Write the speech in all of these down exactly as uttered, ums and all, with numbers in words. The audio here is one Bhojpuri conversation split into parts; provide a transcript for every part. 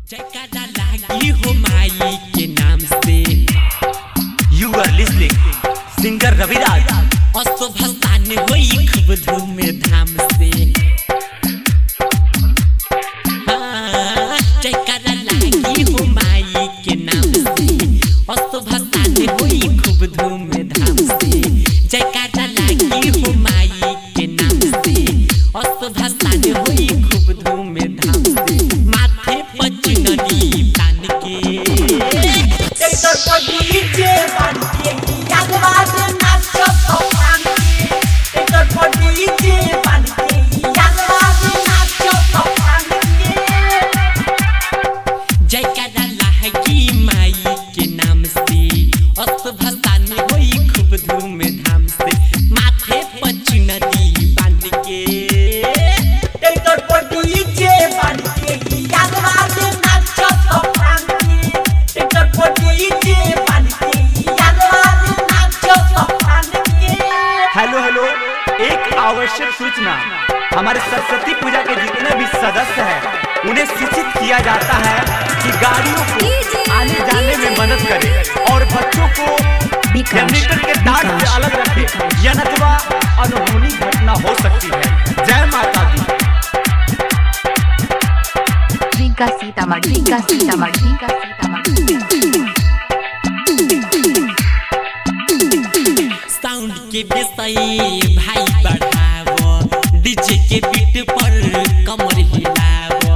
जयकारा लागी हो माई के नाम से। You are listening singer Raviraj. असो भसाने होई खूब धूम धाम से। हाँ, जयकारा लागी हो माई के नाम से। असो भसाने होई खूब धूम धाम से। जयकारा लागी हो माई के नाम से। असो भसाने होई खूब धूम धाम से। माथे पर चुनरी बांध के एक तरफ डीजे बन के यादवाज नाचो तोफान के। एक तरफ डीजे बन के यादवाज नाचो तोफान के। जयकारा लागी माई के नाम से। अस भसाने होई खूब धूम धाम से। माथे पर चुनरी बांध के एक तरफ डीजे बन के यादवाज नाचो तोफान के। एक तरफ डीजे बन के यादवाज नाचो तोफान के। हेलो हेलो, एक आवश्यक सूचना। हमारे सरस्वती पूजा के जितने भी सदस्य हैं उन्हें सूचित किया जाता है कि गाड़ियों को आने जाने में मदद करें और बच्चों को जनरेटर के तार से अलग रखें, या नतवा अनहोनी घटना हो सकती है। जय माता दी। रीगा सीतामढ़ी, रीगा सीतामढ़ी, रीगा सीतामढ़ी। साउंड के बेसई भाई बढ़ावो। डीजे के बीट पर कमर हिलावो।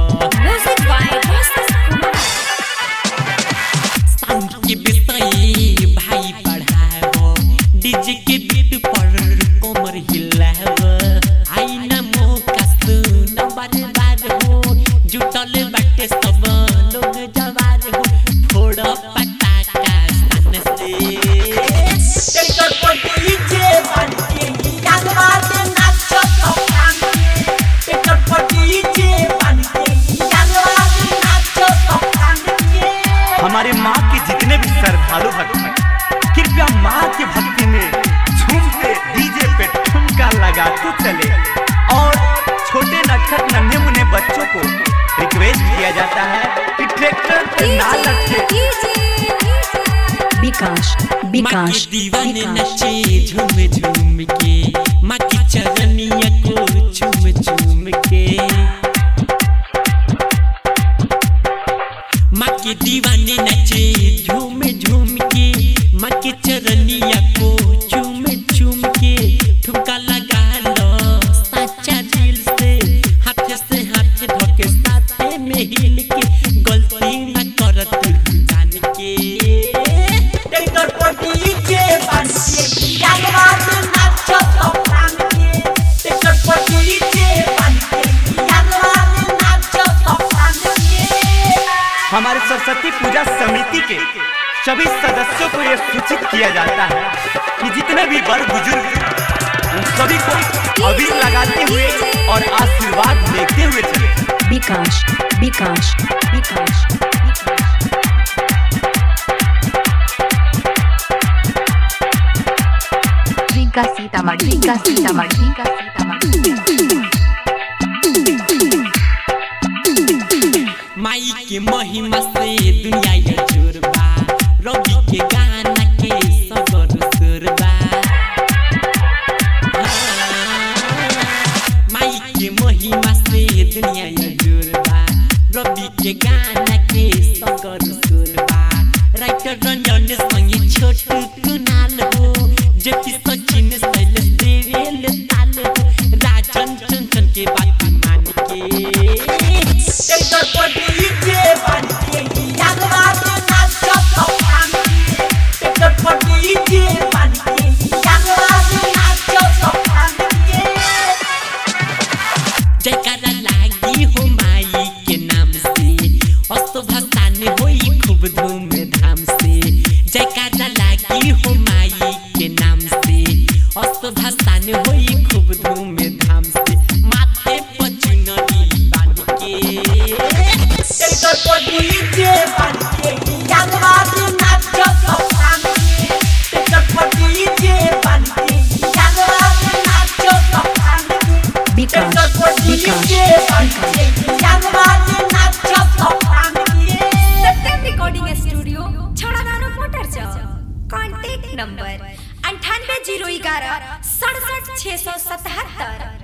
साउंड के बेसई भाई बढ़ावो। डीजे के बीट पर कमर हिलावो। आई ना मौका सुन बार बार हो। जुटल बाटे सब लोग जवार हो। फोड़ पटाखा सन से। एक तरफ डीजे बन के यादवाज नाचो तोफान के। एक तरफ डीजे बन के यादवाज नाचो तोफान के। हमारे माँ के जितने भी श्रद्धालु भक्त हैं, कृपया माँ की भक्ति में झूमते डीजे पे ठुमका लगाते चले। और छोटे नटखट नन्हे मुन्ने बच्चों को रिक्वेस्ट किया जाता है कि ट्रैक्टर पे ना लटके। विकास माँ विकास के दीवाने नचे झूम झूम के। माँ की चरनिया को चूम चूम के। माँ के दीवाने नचे झूम झूम के। माँ के चरनिया को चूम चूम के। ठुमका लगा लो सच्चा दिल से। हाथ से हाथ धोके साथे में हिल के। गलती न करत जान के। एक तरफ डीजे बन के यादवाज नाचो तोफान के। एक तरफ डीजे बन के यादवाज नाचो तोफान के। हमारे सरस्वती पूजा समिति के सभी सदस्यों को यह सूचित किया जाता है कि जितने भी बड़ बुजुर्ग हैं, उन सभी को अबीर लगाते हुए और आशीर्वाद देते हुए चले। विकास विकास विकास रीगा सीतामढ़ी, रीगा सीतामढ़ी, रीगा सीतामढ़ी। माई के महिमा से दुनिया ये जोरबा। रवि के गाना के सगर सुरबा। माई के महिमा से दुनिया ये जोरबा। रवि के गाना के सगर सुरबा। राइटर रंजन संगी छोटू कुनाल हो। जेपी सचिन शैलेश देवेल ताल हो। राजन चंचन के बात मान के। एक तरफ डीजे बन के यादवाज नाचो तोफान के। एक तरफ डीजे बन के यादवाज नाचो तोफान के। जयकारा लागी हो माई के नाम से। असो भसाने होई खूब धूम धाम से। जयकारा लागी हो माई के नाम से। असो भसाने होई खूब धूम धाम से। माथे पर चुनरी बांध के एक तरफ डीजे बन के यादवाज नाचो तोफान के। एक तरफ डीजे बन के यादवाज नाचो तोफान के। एक विकास तरफ डीजे विकास बन के यादवाज नाचो तोफान के। कॉन्टैक्ट नंबर अंठानवे जीरो ग्यारह सड़सठ छः सौ सतहत्तर।